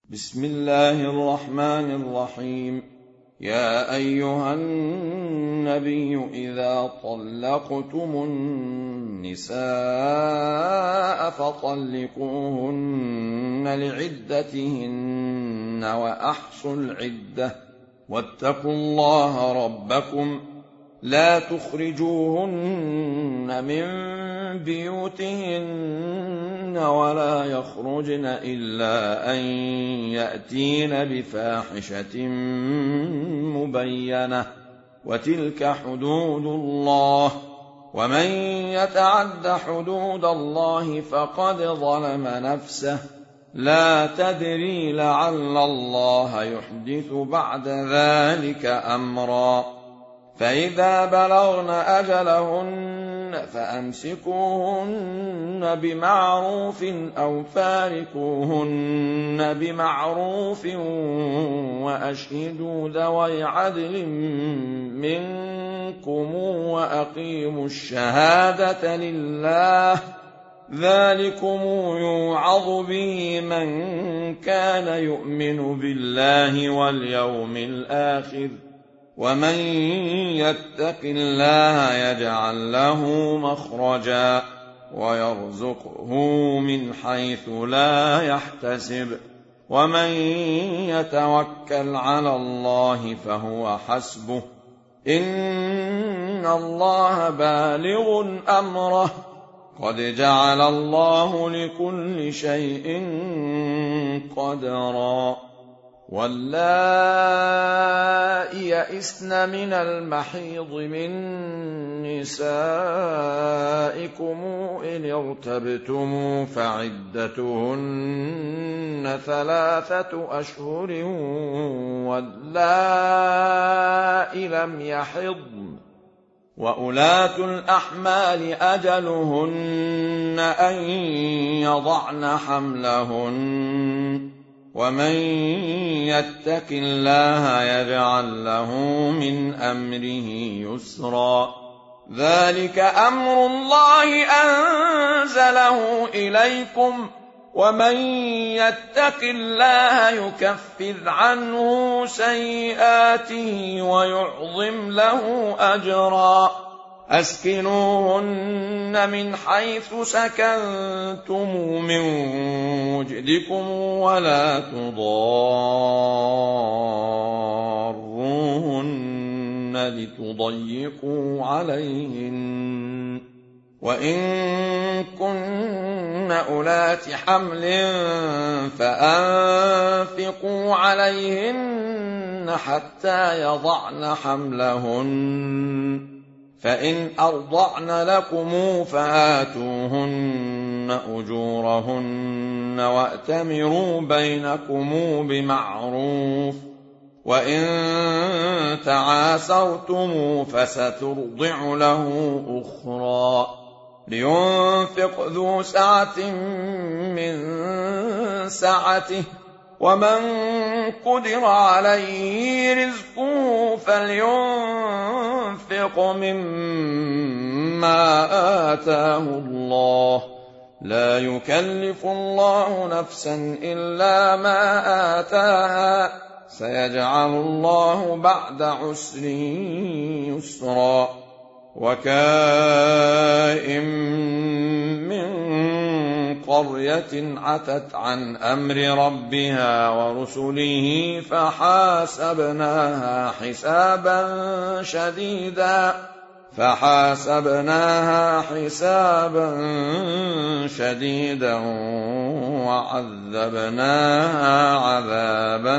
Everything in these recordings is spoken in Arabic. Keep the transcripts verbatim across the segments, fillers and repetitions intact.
بسم الله الرحمن الرحيم. يا أيها النبي إذا طلقتم النساء فطلقوهن لعدتهن وأحصوا العدة واتقوا الله ربكم لا تخرجوهن من بيوتهن ولا يخرجن إلا أن يأتين بفاحشة مبينة وتلك حدود الله ومن يتعد حدود الله فقد ظلم نفسه لا تدري لعل الله يحدث بعد ذلك أمرا. فإذا بلغن أجلهن فأمسكوهن بمعروف أو فارقوهن بمعروف وأشهدوا ذوي عدل منكم وأقيموا الشهادة لله ذلكم يوعظ به من كان يؤمن بالله واليوم الآخر ومن يتق الله يجعل له مخرجا ويرزقه من حيث لا يحتسب ومن يتوكل على الله فهو حسبه إن الله بالغ أمره قد جعل الله لكل شيء قدرا. واللائي يئسن من المحيض من نسائكم إن ارتبتم فعدتهن ثلاثة أشهر واللائي لم يحضن وأولاة الأحمال أجلهن أن يضعن حملهن ومن يتق الله يجعل له من أمره يسرا. ذلك أمر الله أنزله إليكم ومن يتق الله يكفر عنه سيئاته ويعظم له أجرا. أسكنوهن من حيث سكنتم من وجدكم ولا تضاروهن لتضيقوا عليهن وإن كن أولات حمل فأنفقوا عليهن حتى يضعن حملهن فإن أرضعن لكم فآتوهن أجورهن وأتمروا بينكم بمعروف وإن تعاسرتم فسترضع له أخرى. لينفق ذو سعة من سعته ومن قدر عليه رزقه فلينفق مما آتاه الله لا يكلف الله نفسا إلا ما آتاها سيجعل الله بعد عسر يسرا. وكائن من قرية عتت عن أمر ربها ورسله فحاسبناها حسابا شديدا فحاسبناها حسابا شديدا وعذبناها عذابا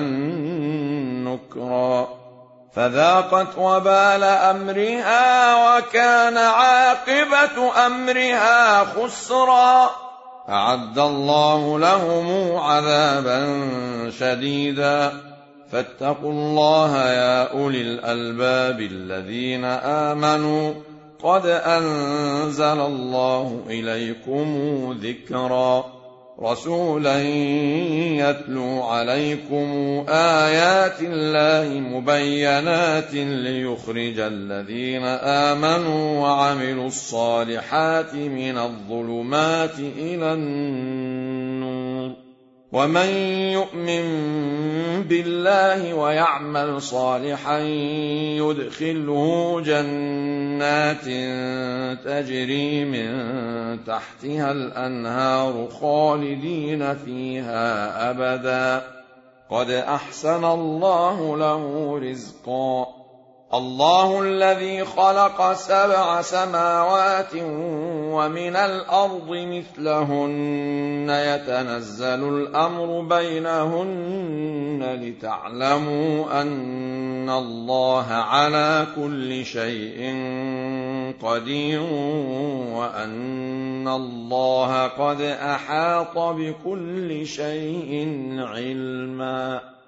نكرا فذاقت وبال أمرها وكان عاقبة أمرها خسرا. أعد الله لهم عذابا شديدا فاتقوا الله يا أولي الألباب الذين آمنوا قد أنزل الله إليكم ذكرا رسولا يتلو عليكم آيات الله مبينات ليخرج الذين آمنوا وعملوا الصالحات من الظلمات إلى النور ومن يؤمن بالله ويعمل صالحا يدخله جنات تجري من تحتها الأنهار خالدين فيها أبدا قد أحسن الله له رزقا. الله الذي خلق سبع سماوات ومن الأرض مثلهن يتنزل الأمر بينهن لتعلموا أن الله على كل شيء قدير وأن الله قد أحاط بكل شيء علما.